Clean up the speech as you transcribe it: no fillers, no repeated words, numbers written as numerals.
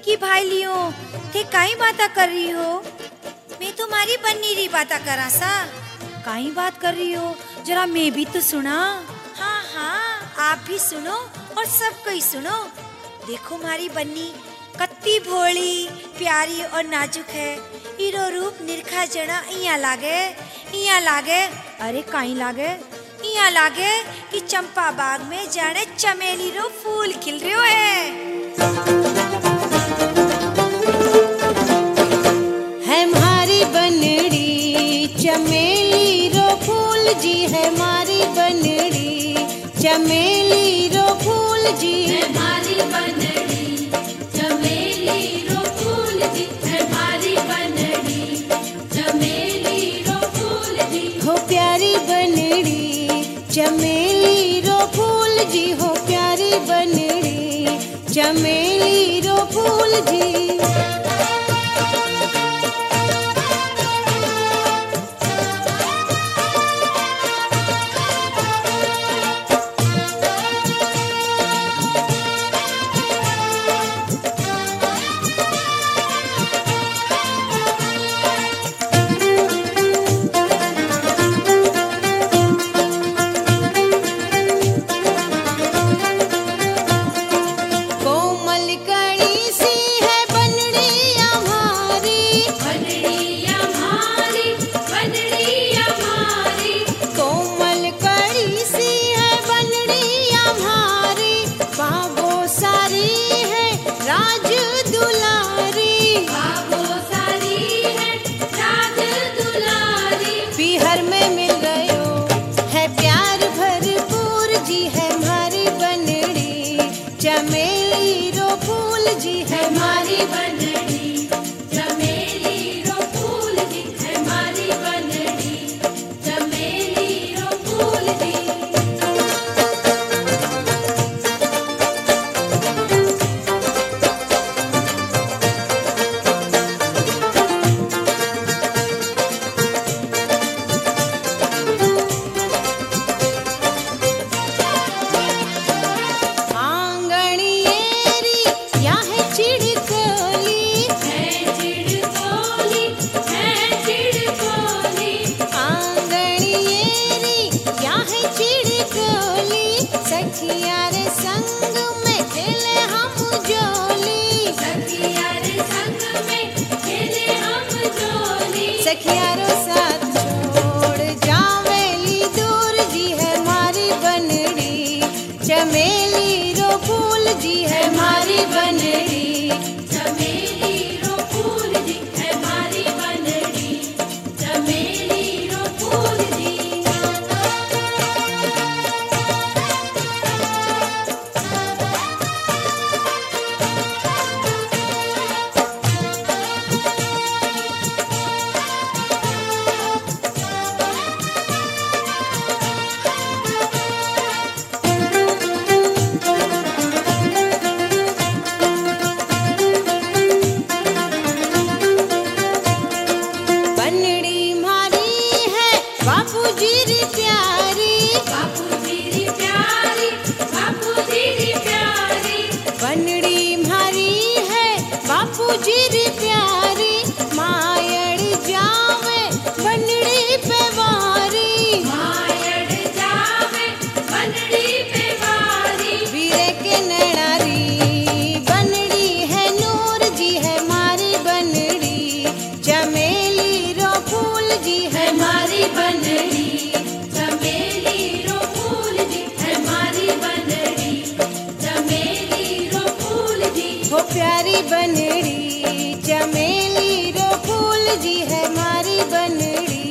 की भाई लियो थे काई बाता कर रही हो? मैं तुम्हारी बन्नी री बाता करा सा। काई बात कर रही हो, जरा मैं भी तो सुना। हाँ हाँ, आप भी सुनो और सब कोई सुनो। देखो मारी बन्नी कत्ती भोली प्यारी और नाजुक है। इरो रूप निरखा जना इया लागे। अरे काई लागे? इया लागे कि चंपा बाग में जाने चमेली रो फूल खिल रहो है मारी बनड़ी चमेली रो फूल जी, है मारी बनड़ी चमेली रो फूल जी, है मारी बनड़ी चमेली रो फूल जी, है मारी बनड़ी चमेली रो फूल जी। हो प्यारी बनड़ी चमेली रो फूल जी, हो प्यारी बनड़ी चमेली रो फूल जी। प्यारी बनड़ी चमेली रो फूल जी, है मारी बनड़ी।